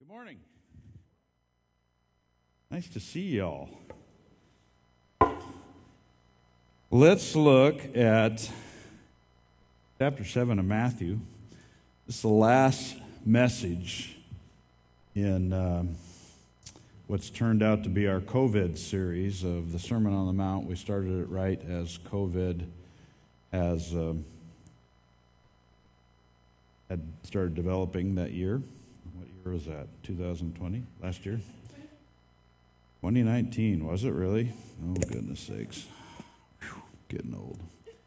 Good morning. Nice to see y'all. Let's look at chapter 7 of Matthew. This is the last message in what's turned out to be our COVID series of the Sermon on the Mount. We started it right as COVID has had started developing that year. What year was that? 2020? Last year? 2019, was it really? Oh, goodness sakes. Whew, getting old.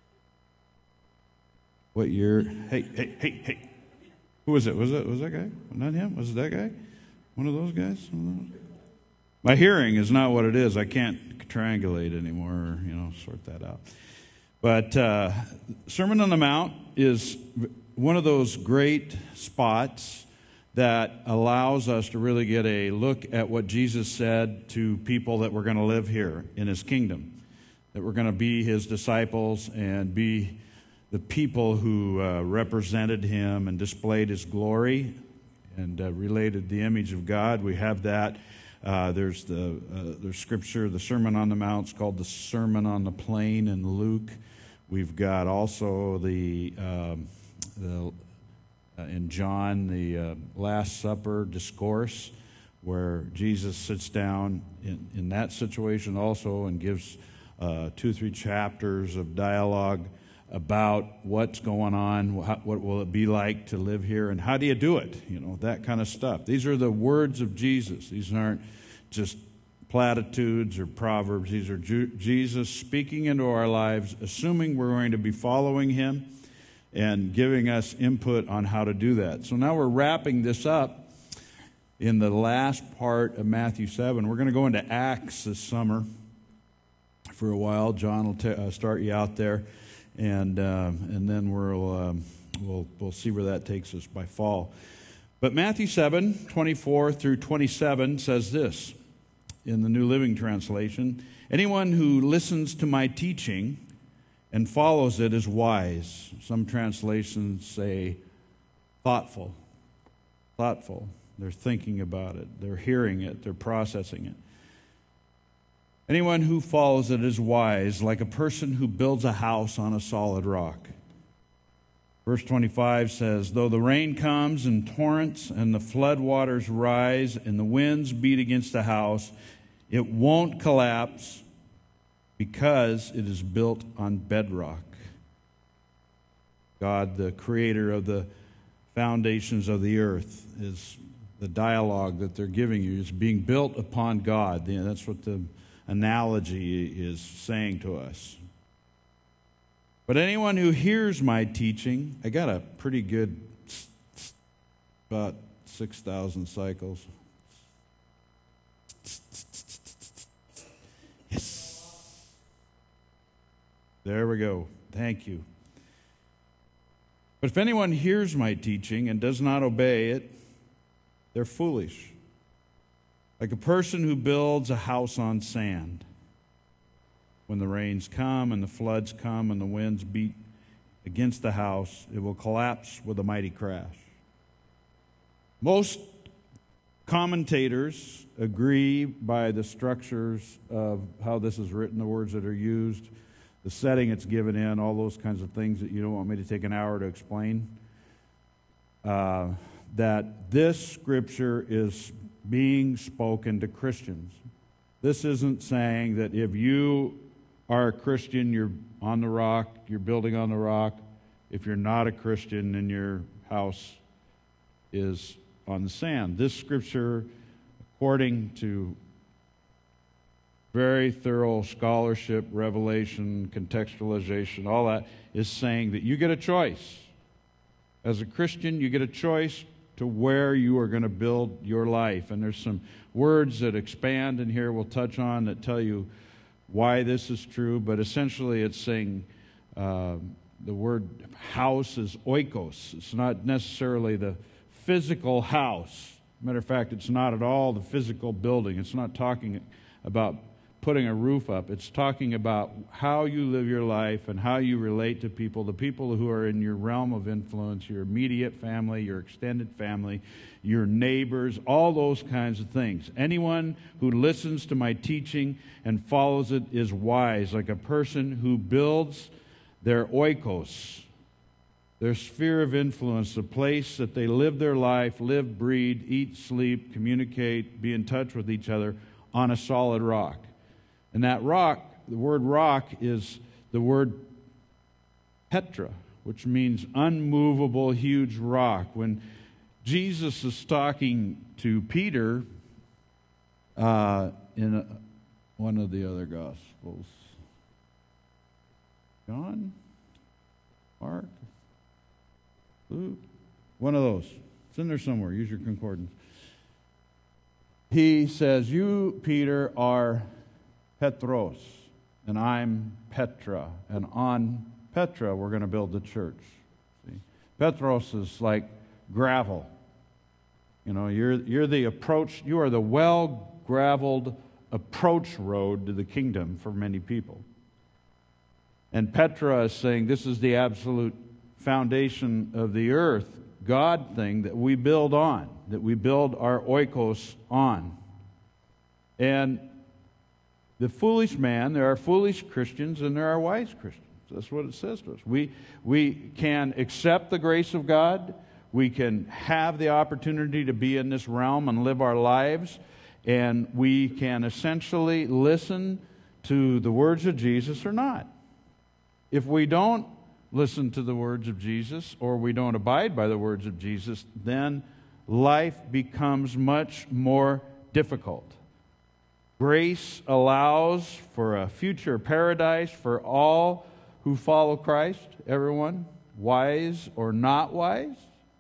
What year? Hey. Who was it? Was that guy? Not him? Was it that guy? One of those guys? My hearing is not what it is. I can't triangulate anymore or, sort that out. But Sermon on the Mount is one of those great spots that allows us to really get a look at what Jesus said to people that were going to live here in his kingdom, that were going to be his disciples and be the people who represented him and displayed his glory and related the image of God. We have that. There's scripture, the Sermon on the Mount is called the Sermon on the Plain in Luke. We've got also in John, the Last Supper discourse, where Jesus sits down in that situation also and gives 2-3 chapters of dialogue about what's going on, what will it be like to live here, and how do you do it, that kind of stuff. These are the words of Jesus. These aren't just platitudes or proverbs. These are Jesus speaking into our lives, assuming we're going to be following him, and giving us input on how to do that. So now we're wrapping this up in the last part of Matthew 7. We're going to go into Acts this summer for a while. John will start you out there, and then we'll see where that takes us by fall. But Matthew 7:24 through 27 says this in the New Living Translation: "Anyone who listens to my teaching and follows it is wise." Some translations say thoughtful. Thoughtful. They're thinking about it. They're hearing it. They're processing it. "Anyone who follows it is wise, like a person who builds a house on a solid rock." Verse 25 says, "Though the rain comes in torrents and the flood waters rise and the winds beat against the house, it won't collapse because it is built on bedrock." God, the creator of the foundations of the earth, is the dialogue that they're giving you is being built upon God. That's what the analogy is saying to us. "But anyone who hears my teaching," I got a pretty good, about 6,000 cycles. Yes. There we go. Thank you. "But if anyone hears my teaching and does not obey it, they're foolish, like a person who builds a house on sand. When the rains come and the floods come and the winds beat against the house, it will collapse with a mighty crash." Most commentators agree by the structures of how this is written, the words that are used, the setting it's given in, all those kinds of things that you don't want me to take an hour to explain, that this scripture is being spoken to Christians. This isn't saying that if you are a Christian, you're on the rock, you're building on the rock. If you're not a Christian, then your house is on the sand. This scripture, according to very thorough scholarship, revelation, contextualization, all that, is saying that you get a choice. As a Christian, you get a choice to where you are going to build your life. And there's some words that expand in here we'll touch on that tell you why this is true. But essentially it's saying the word house is oikos. It's not necessarily the physical house. Matter of fact, it's not at all the physical building. It's not talking about putting a roof up. It's talking about how you live your life and how you relate to people, the people who are in your realm of influence, your immediate family, your extended family, your neighbors, all those kinds of things. Anyone who listens to my teaching and follows it is wise, like a person who builds their oikos, their sphere of influence, the place that they live their life, live, breathe, eat, sleep, communicate, be in touch with each other on a solid rock. And that rock, the word rock, is the word Petra, which means unmovable, huge rock. When Jesus is talking to Peter in one of the other Gospels, John, Mark, Luke, one of those. It's in there somewhere. Use your concordance. He says, "You, Peter, are Petros, and I'm Petra, and on Petra we're going to build the church." See? Petros is like gravel. You know, you're the approach. You are the well-graveled approach road to the kingdom for many people. And Petra is saying this is the absolute foundation of the earth, God thing that we build on, that we build our oikos on. And the foolish man, there are foolish Christians and there are wise Christians. That's what it says to us. We can accept the grace of God. We can have the opportunity to be in this realm and live our lives. And we can essentially listen to the words of Jesus or not. If we don't listen to the words of Jesus or we don't abide by the words of Jesus, then life becomes much more difficult. Grace allows for a future paradise for all who follow Christ, everyone, wise or not wise.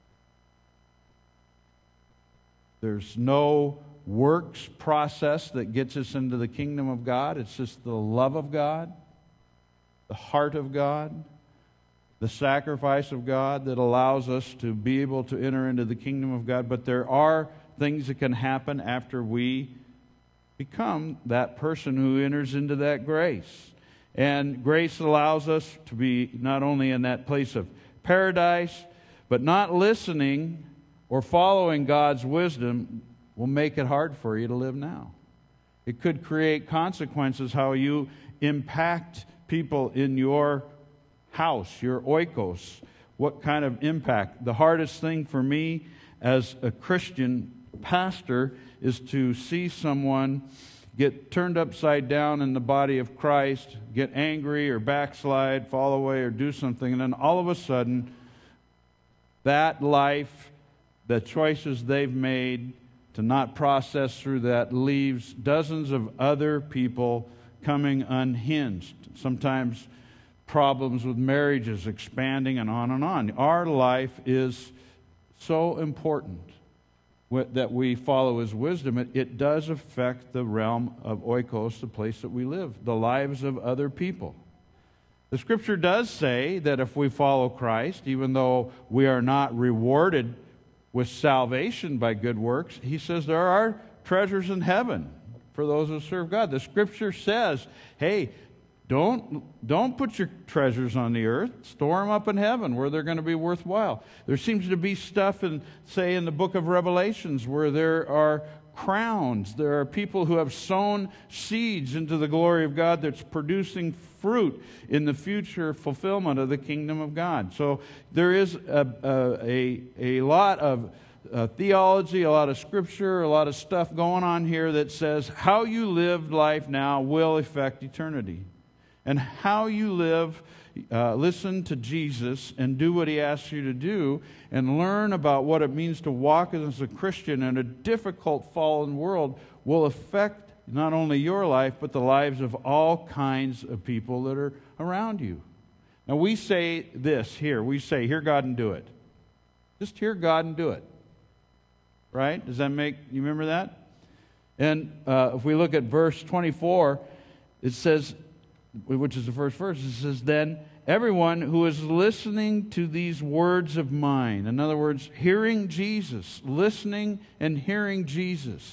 There's no works process that gets us into the kingdom of God. It's just the love of God, the heart of God, the sacrifice of God that allows us to be able to enter into the kingdom of God. But there are things that can happen after we become that person who enters into that grace. And grace allows us to be not only in that place of paradise, but not listening or following God's wisdom will make it hard for you to live now. It could create consequences how you impact people in your house, your oikos. What kind of impact? The hardest thing for me as a Christian pastor is to see someone get turned upside down in the body of Christ, get angry or backslide, fall away or do something, and then all of a sudden that life, the choices they've made to not process through that, leaves dozens of other people coming unhinged. Sometimes problems with marriages expanding and on and on. Our life is so important that we follow His wisdom. It does affect the realm of oikos, the place that we live, the lives of other people. The Scripture does say that if we follow Christ, even though we are not rewarded with salvation by good works, He says there are treasures in heaven for those who serve God. The Scripture says, hey, don't put your treasures on the earth. Store them up in heaven where they're going to be worthwhile. There seems to be stuff in the book of Revelations where there are crowns. There are people who have sown seeds into the glory of God that's producing fruit in the future fulfillment of the kingdom of God. So there is a lot of theology, a lot of Scripture, a lot of stuff going on here that says how you live life now will affect eternity. And how you live, listen to Jesus and do what He asks you to do and learn about what it means to walk as a Christian in a difficult fallen world will affect not only your life, but the lives of all kinds of people that are around you. Now we say this here. We say, hear God and do it. Just hear God and do it. Right? Does that make, you remember that? And if we look at verse 24, it says, which is the first verse, it says, then everyone who is listening to these words of mine, in other words, hearing Jesus, listening and hearing Jesus,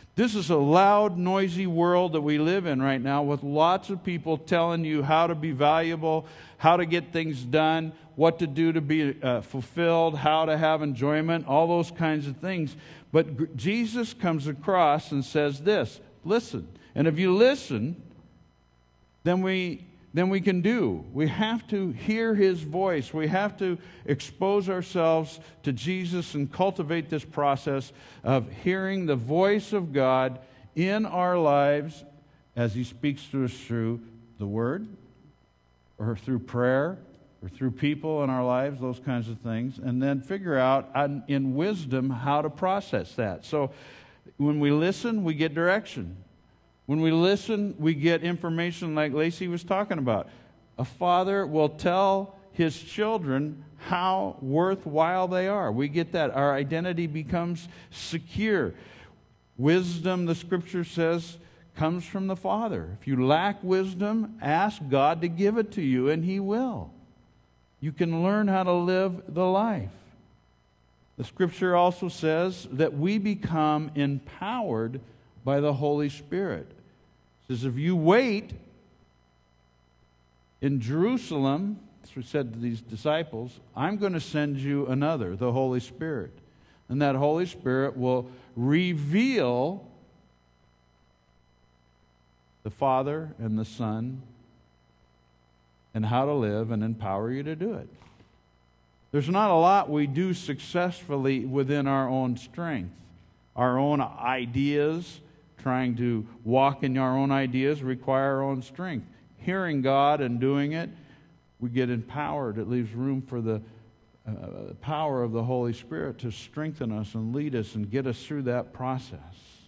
This is a loud, noisy world that we live in right now, with lots of people telling you how to be valuable, how to get things done, what to do to be fulfilled, how to have enjoyment, all those kinds of things. But Jesus comes across and says this, listen. And if you listen, then we can do. We have to hear His voice. We have to expose ourselves to Jesus and cultivate this process of hearing the voice of God in our lives as He speaks to us through the Word, or through prayer, or through people in our lives, those kinds of things, and then figure out in wisdom how to process that. So when we listen, we get direction. When we listen, we get information like Lacey was talking about. A father will tell his children how worthwhile they are. We get that. Our identity becomes secure. Wisdom, the Scripture says, comes from the Father. If you lack wisdom, ask God to give it to you, and He will. You can learn how to live the life. The Scripture also says that we become empowered by the Holy Spirit. It says, if you wait in Jerusalem, as we said to these disciples, I'm going to send you another, the Holy Spirit. And that Holy Spirit will reveal the Father and the Son and how to live and empower you to do it. There's not a lot we do successfully within our own strength. Our own ideas, trying to walk in our own ideas, require our own strength. Hearing God and doing it, we get empowered. It leaves room for the power of the Holy Spirit to strengthen us and lead us and get us through that process.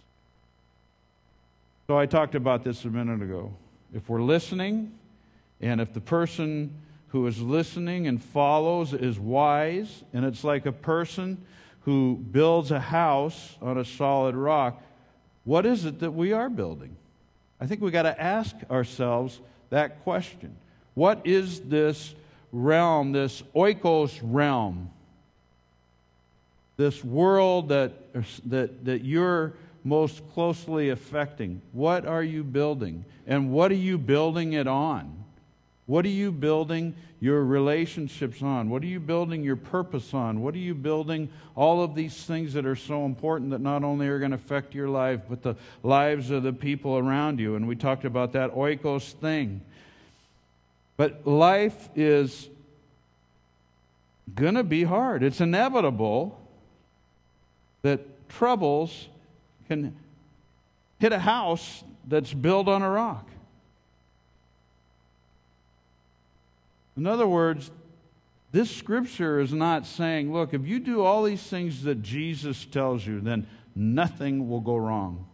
So I talked about this a minute ago. If we're listening, and if the person who is listening and follows is wise, and it's like a person who builds a house on a solid rock, what is it that we are building? I think we got to ask ourselves that question. What is this realm, this oikos realm, this world that you're most closely affecting? What are you building? And what are you building it on? What are you building your relationships on? What are you building your purpose on? What are you building all of these things that are so important that not only are going to affect your life, but the lives of the people around you? And we talked about that oikos thing. But life is going to be hard. It's inevitable that troubles can hit a house that's built on a rock. In other words, this Scripture is not saying, look, if you do all these things that Jesus tells you, then nothing will go wrong.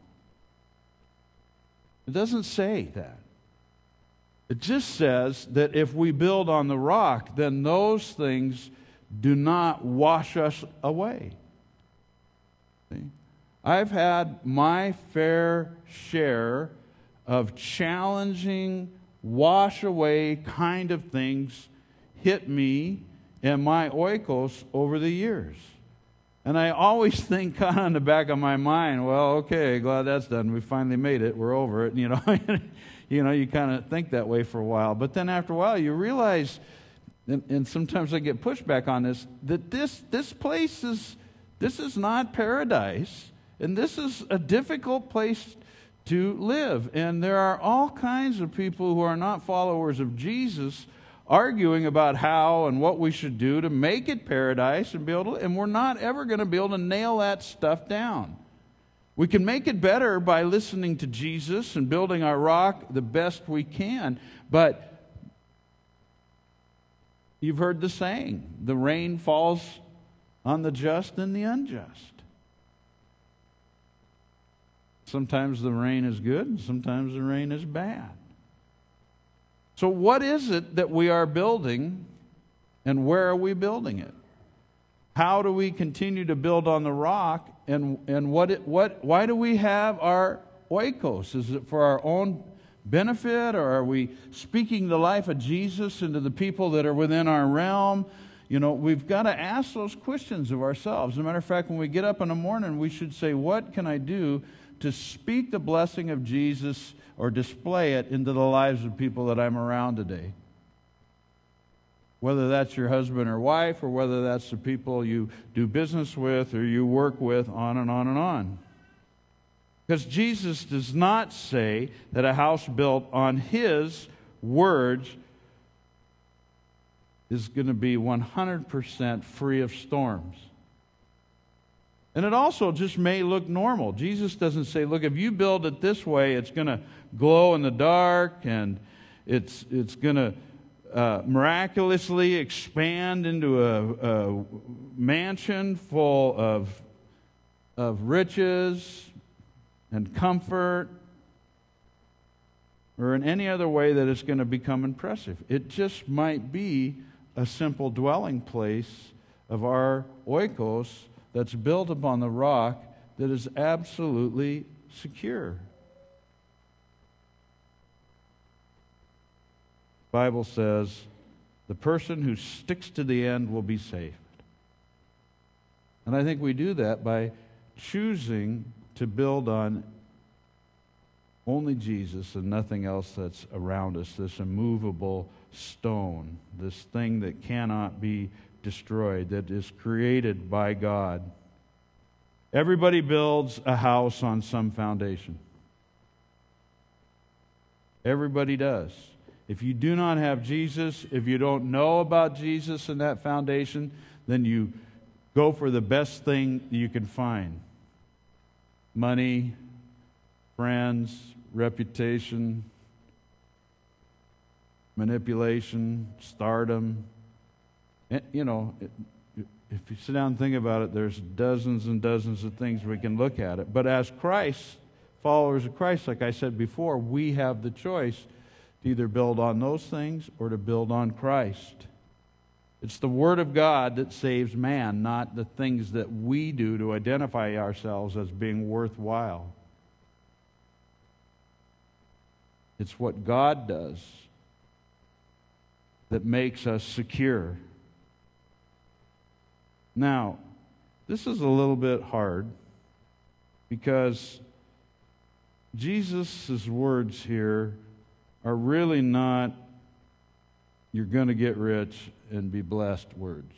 It doesn't say that. It just says that if we build on the rock, then those things do not wash us away. See? I've had my fair share of challenging, wash away kind of things hit me and my oikos over the years. And I always think kind of in the back of my mind, well, okay, glad that's done. We finally made it. We're over it. You kind of think that way for a while. But then after a while, you realize, and sometimes I get pushback on this, that this place is not paradise. And this is a difficult place to live. And there are all kinds of people who are not followers of Jesus arguing about how and what we should do to make it paradise and and we're not ever going to be able to nail that stuff down. We can make it better by listening to Jesus and building our rock the best we can, but you've heard the saying, the rain falls on the just and the unjust. Sometimes the rain is good, and sometimes the rain is bad. So what is it that we are building, and where are we building it? How do we continue to build on the rock, and why do we have our oikos? Is it for our own benefit, or are we speaking the life of Jesus into the people that are within our realm? we've got to ask those questions of ourselves. As a matter of fact, when we get up in the morning, we should say, what can I do to speak the blessing of Jesus or display it into the lives of people that I'm around today? Whether that's your husband or wife, or whether that's the people you do business with or you work with, on and on and on. Because Jesus does not say that a house built on His words is going to be 100% free of storms. And it also just may look normal. Jesus doesn't say, look, if you build it this way, it's going to glow in the dark, and it's going to miraculously expand into a mansion full of riches and comfort, or in any other way that it's going to become impressive. It just might be a simple dwelling place of our oikos that's built upon the rock that is absolutely secure. The Bible says the person who sticks to the end will be saved. And I think we do that by choosing to build on only Jesus and nothing else that's around us, this immovable stone, this thing that cannot be destroyed, that is created by God. Everybody builds a house on some foundation. Everybody does. If you do not have Jesus, if you don't know about Jesus and that foundation, then you go for the best thing you can find. Money, friends, reputation, manipulation, stardom. And, if you sit down and think about it, there's dozens and dozens of things we can look at it. But as followers of Christ, like I said before, we have the choice to either build on those things or to build on Christ. It's the Word of God that saves man, not the things that we do to identify ourselves as being worthwhile. It's what God does that makes us secure. Now, this is a little bit hard because Jesus' words here are really not "you're going to get rich and be blessed" words.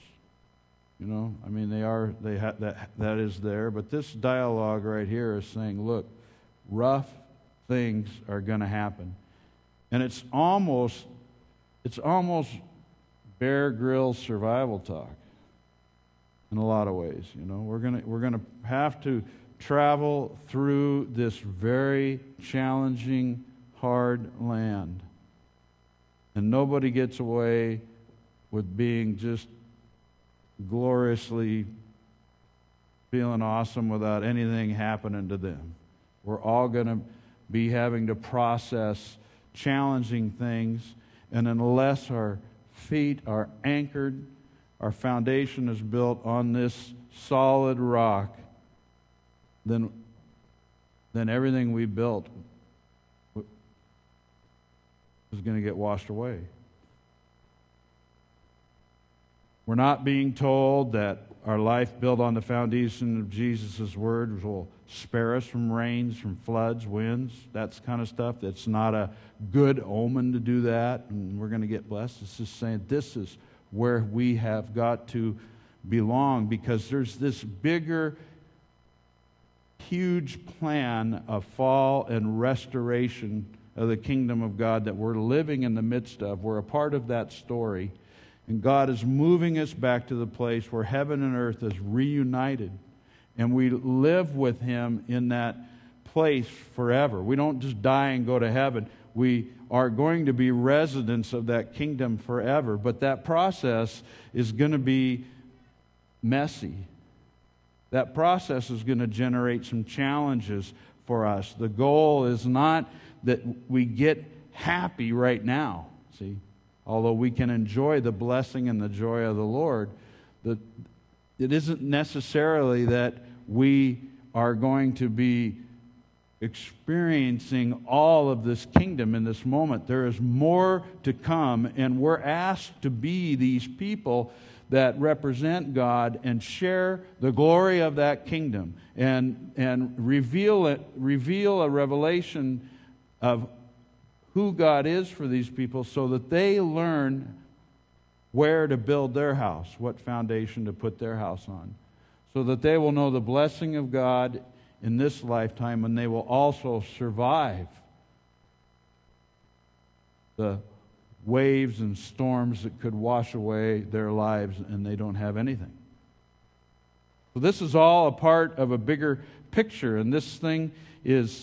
That is there, but this dialogue right here is saying, look, rough things are going to happen. And it's almost Bear Grylls survival talk in a lot of ways. We're going to have to travel through this very challenging, hard land. And nobody gets away with being just gloriously feeling awesome without anything happening to them. We're all going to be having to process challenging things, and unless our feet are anchored, our foundation is built on this solid rock, then everything we built is going to get washed away. We're not being told that our life built on the foundation of Jesus' word will spare us from rains, from floods, winds, that kind of stuff. It's not a good omen to do that, and we're going to get blessed. It's just saying this is where we have got to belong, because there's this bigger, huge plan of fall and restoration of the kingdom of God that we're living in the midst of. We're a part of that story. And God is moving us back to the place where heaven and earth is reunited. And we live with Him in that place forever. We don't just die and go to heaven. We are going to be residents of that kingdom forever. But that process is going to be messy. That process is going to generate some challenges for us. The goal is not that we get happy right now, see? Although we can enjoy the blessing and the joy of the Lord, it isn't necessarily that we are going to be experiencing all of this kingdom in this moment. There is more to come, and we're asked to be these people that represent God and share the glory of that kingdom and reveal a revelation of who God is for these people so that they learn where to build their house, what foundation to put their house on, so that they will know the blessing of God in this lifetime, and they will also survive the waves and storms that could wash away their lives and they don't have anything. So this is all a part of a bigger picture, and this thing is,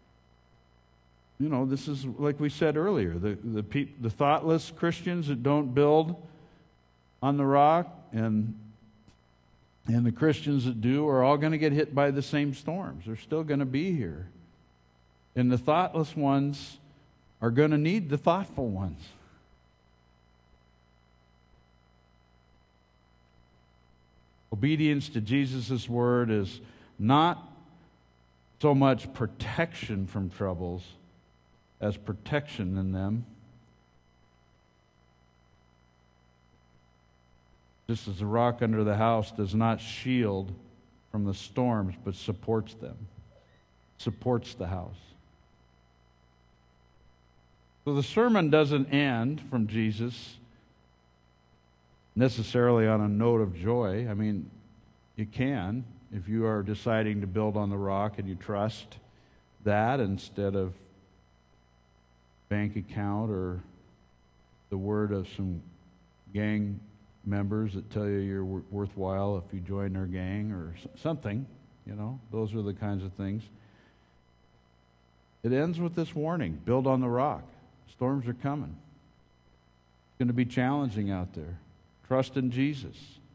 this is like we said earlier, the thoughtless Christians that don't build on the rock and the Christians that do are all going to get hit by the same storms. They're still going to be here. And the thoughtless ones are going to need the thoughtful ones. Obedience to Jesus' word is not so much protection from troubles as protection in them. Just as the rock under the house does not shield from the storms, but supports them, supports the house. So the sermon doesn't end from Jesus necessarily on a note of joy. I mean, it can if you are deciding to build on the rock and you trust that instead of bank account or the word of some gang members that tell you you're worthwhile if you join their gang or something. Those are the kinds of things. It ends with this warning: build on the rock. Storms are coming. It's going to be challenging out there. Trust in Jesus.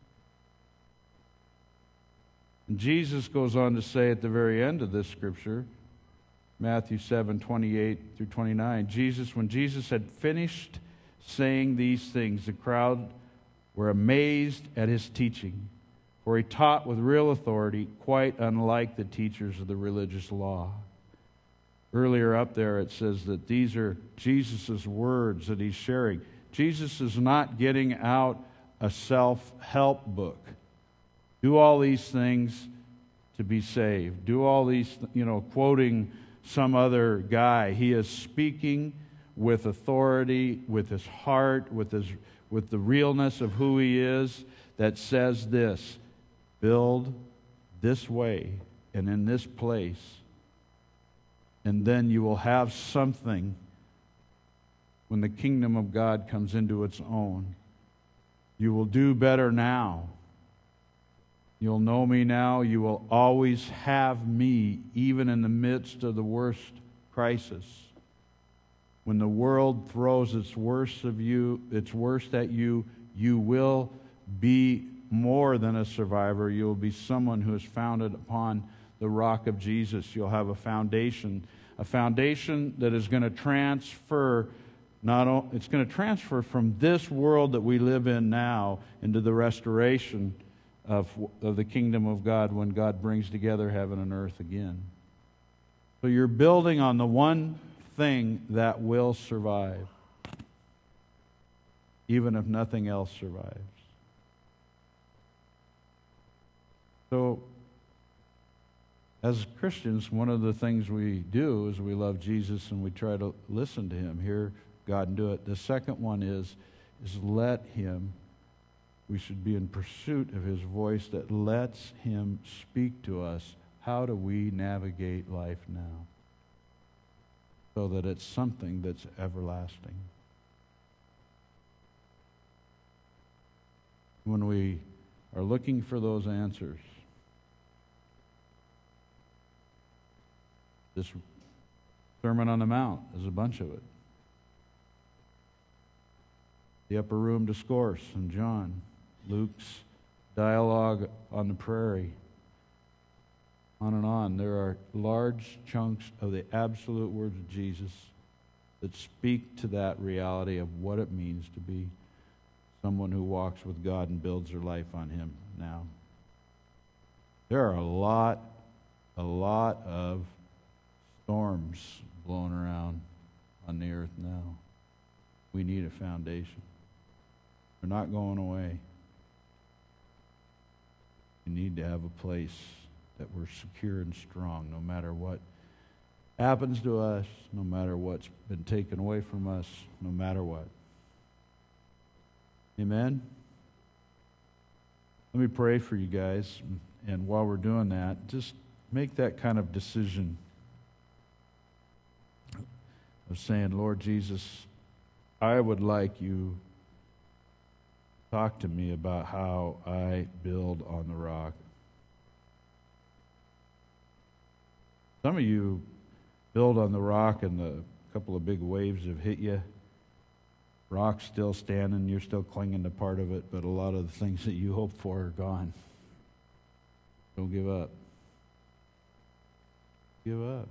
And Jesus goes on to say at the very end of this scripture, Matthew 7:28 through 29, when Jesus had finished saying these things, the crowd were amazed at his teaching, for he taught with real authority, quite unlike the teachers of the religious law. Earlier up there it says that these are Jesus' words that he's sharing. Jesus is not getting out a self-help book. Do all these things to be saved. Do all these, quoting some other guy. He is speaking with authority, with his heart, with the realness of who he is, that says this: build this way and in this place, and then you will have something when the kingdom of God comes into its own. You will do better now. You'll know me now. You will always have me, even in the midst of the worst crisis. When the world throws its worst at you, you will be more than a survivor. You will be someone who is founded upon the rock of Jesus. You'll have a foundation that is going to transfer. It's going to transfer from this world that we live in now into the restoration of the kingdom of God when God brings together heaven and earth again. So you're building on the one thing that will survive, even if nothing else survives. So, as Christians, one of the things we do is we love Jesus and we try to listen to him, hear God and do it. The second one is let him. We should be in pursuit of his voice that lets him speak to us. How do we navigate life now so that it's something that's everlasting? When we are looking for those answers, this Sermon on the Mount is a bunch of it. The Upper Room Discourse in John, Luke's dialogue on the prairie, on and on. There are large chunks of the absolute words of Jesus that speak to that reality of what it means to be someone who walks with God and builds their life on him now. There are a lot of storms blowing around on the earth now. We need a foundation. They're not going away. We need to have a place that we're secure and strong no matter what happens to us, no matter what's been taken away from us, no matter what. Amen? Let me pray for you guys. And while we're doing that, just make that kind of decision of saying, Lord Jesus, I would like you to talk to me about how I build on the rock. Some of you build on the rock and a couple of big waves have hit you. Rock's still standing, you're still clinging to part of it, but a lot of the things that you hoped for are gone. Don't give up. Give up.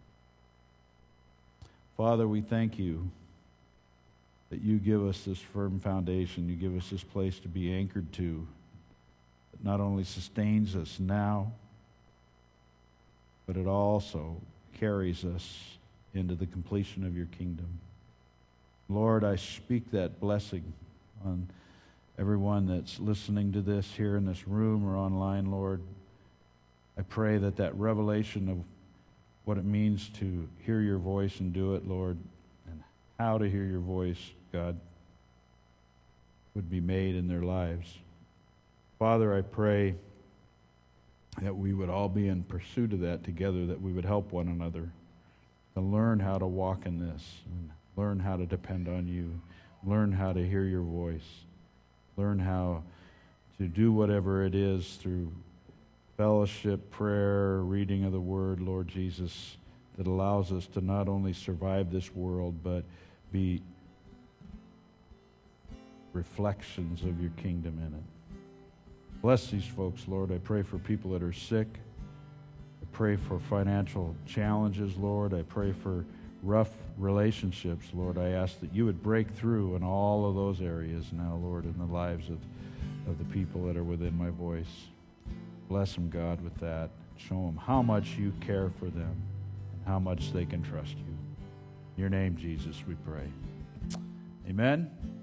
Father, we thank you that you give us this firm foundation. You give us this place to be anchored to that not only sustains us now, but it also carries us into the completion of your kingdom. Lord, I speak that blessing on everyone that's listening to this here in this room or online, Lord. I pray that that revelation of what it means to hear your voice and do it, Lord, and how to hear your voice, God, would be made in their lives. Father, I pray that we would all be in pursuit of that together, that we would help one another to learn how to walk in this, and learn how to depend on you, learn how to hear your voice, learn how to do whatever it is through fellowship, prayer, reading of the Word, Lord Jesus, that allows us to not only survive this world, but be reflections of your kingdom in it. Bless these folks, Lord. I pray for people that are sick. I pray for financial challenges, Lord. I pray for rough relationships, Lord. I ask that you would break through in all of those areas now, Lord, in the lives of the people that are within my voice. Bless them, God, with that. Show them how much you care for them and how much they can trust you. In your name, Jesus, we pray. Amen.